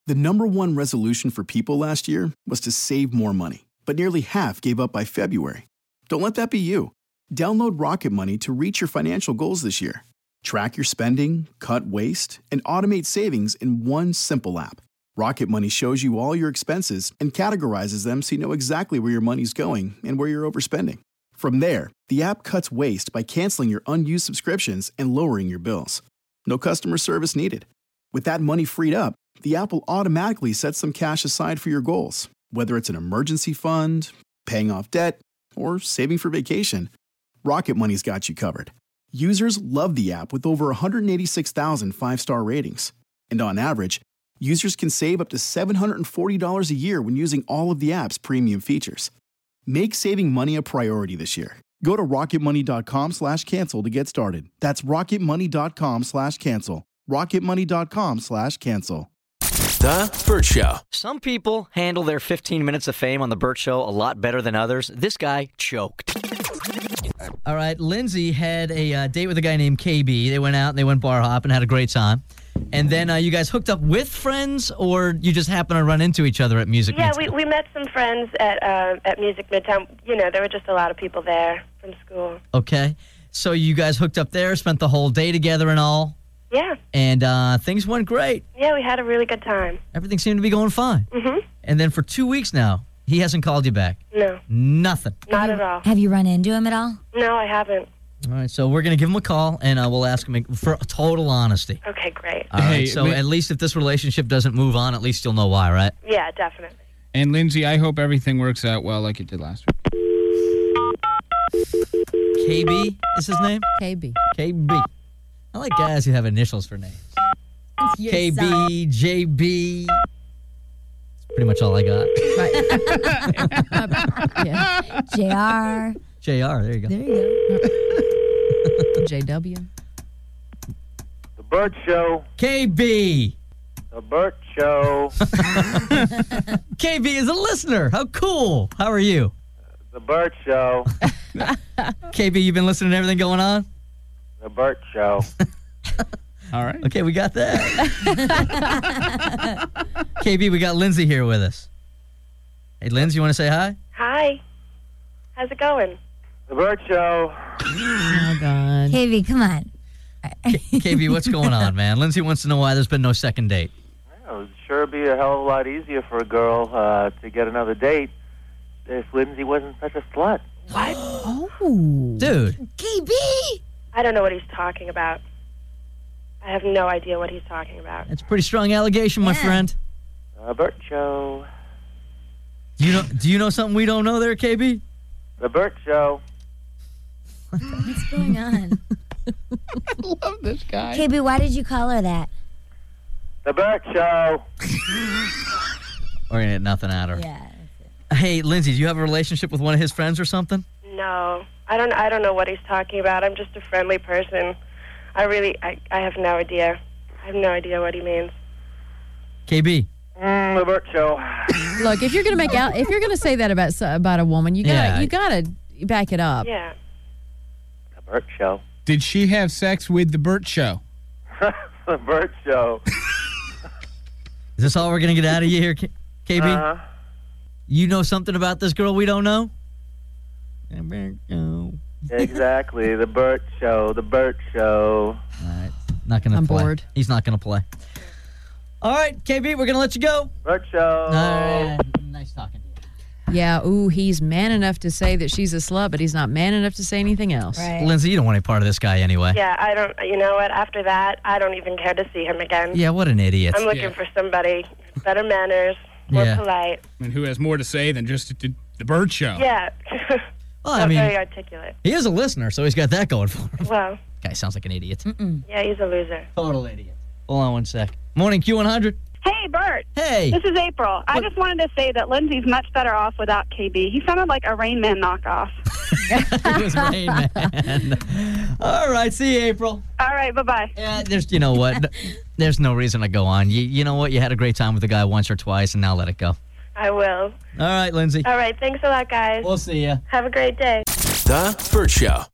The number one resolution for people last year was to save more money, but nearly half gave up by February. Don't let that be you. Download Rocket Money to reach your financial goals this year. Track your spending, cut waste, and automate savings in one simple app. Rocket Money shows you all your expenses and categorizes them so you know exactly where your money's going and where you're overspending. From there, the app cuts waste by canceling your unused subscriptions and lowering your bills. No customer service needed. With that money freed up, the app will automatically set some cash aside for your goals, whether it's an emergency fund, paying off debt, or saving for vacation. Rocket Money's got you covered. Users love the app with over 186,000 five-star ratings. And on average, users can save up to $740 a year when using all of the app's premium features. Make saving money a priority this year. Go to rocketmoney.com/cancel to get started. That's rocketmoney.com/cancel. rocketmoney.com/cancel. The Burt Show. Some people handle their 15 minutes of fame on The Burt Show a lot better than others. This guy choked. All right, Lindsay had a date with a guy named KB. They went out and they went bar hopping, had a great time. And then you guys hooked up with friends, or you just happened to run into each other at Music Midtown? Yeah, we met some friends at Music Midtown. You know, there were just a lot of people there from school. Okay. So you guys hooked up there, spent the whole day together and all? Yeah. And things went great. Yeah, we had a really good time. Everything seemed to be going fine. Mm-hmm. And then for 2 weeks now, he hasn't called you back? No. Nothing? Not at all. Have you run into him at all? No, I haven't. All right, so we're going to give him a call, and we'll ask him for total honesty. Okay, great. All right, so at least if this relationship doesn't move on, at least you'll know why, right? Yeah, definitely. And Lindsay, I hope everything works out well like it did last week. KB is his name? KB. KB. I like guys who have initials for names. KB, JB. That's pretty much all I got. Right. Yeah. JR. JR, there you go. There you go. JW. The Burt Show. KB. The Burt Show. KB is a listener. How cool. How are you? The Burt Show. KB, you been listening to everything going on? The Burt Show. All right. Okay, we got that. KB, we got Lindsay here with us. Hey, Lindsay, you want to say hi? Hi. How's it going? The Burt Show. Oh, God. KB, come on. KB, what's going on, man? Lindsay wants to know why there's been no second date. Well, it would sure be a hell of a lot easier for a girl to get another date if Lindsay wasn't such a slut. What? Oh. Dude. KB! I don't know what he's talking about. I have no idea what he's talking about. That's a pretty strong allegation, my friend. The Burt Show. Do you know something we don't know there, KB? The Burt Show. What's going on? I love this guy. KB, why did you call her that? The Burt Show. We're going to get nothing out of her. Yeah. Hey, Lindsay, do you have a relationship with one of his friends or something? No. I don't know what he's talking about. I'm just a friendly person. I have no idea. I have no idea what he means. KB. The Burt Show. Look, if you're gonna say that about a woman, you gotta back it up. Yeah. The Burt Show. Did she have sex with the Burt Show? The Burt Show. Is this all we're going to get out of you here, KB? Uh-huh. You know something about this girl we don't know? Exactly. The Burt Show. The Burt Show. All right. Not going to play. I'm bored. He's not going to play. All right, KB, we're going to let you go. Burt Show. All right. Nice talking to you. Yeah, he's man enough to say that she's a slut, but he's not man enough to say anything else. Right. Lindsay, you don't want any part of this guy anyway. Yeah, I don't, you know what, after that, I don't even care to see him again. Yeah, what an idiot. I'm looking for somebody, better manners, more polite. And who has more to say than just the Burt Show? Yeah. Well, Not very articulate. he is a listener, so he's got that going for him. Well. Guy sounds like an idiot. Yeah, he's a loser. Total idiot. Hold on one sec. Morning, Q100. Hey, Bert. Hey. This is April. I just wanted to say that Lindsay's much better off without KB. He sounded like a Rain Man knockoff. It was Rain Man. All right, see you, April. All right, bye-bye. Yeah, you know what? There's no reason to go on. You know what? You had a great time with the guy once or twice, and now let it go. I will. All right, Lindsay. All right, thanks a lot, guys. We'll see you. Have a great day. The Burt Show.